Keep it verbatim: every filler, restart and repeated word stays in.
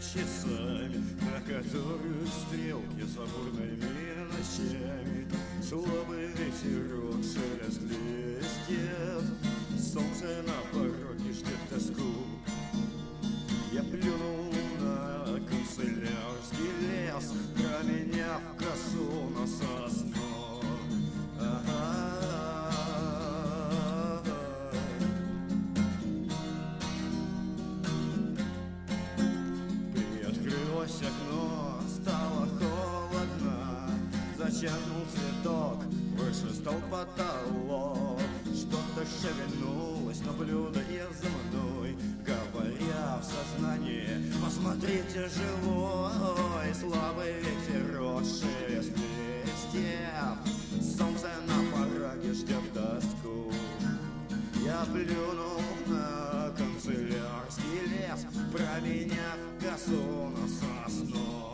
часами, на которых стрелки за бурными ночами. Слабый ветерок, шелест листьев, солнце на пороге ждет тоску. Я плюнул на канцелярский лес, променяв косу на сосну. Приоткрылось окно, стало холодно, зачеркнул цветок, выше стал потолок. Что-то шевельнулось, наблюдая за мной, говоря в сознании: посмотрите, живой. Слабый ветерок, шелест листьев, солнце на пороге ждет тоску. Я плюнул на канцелярский лес, променяв косу на сосну.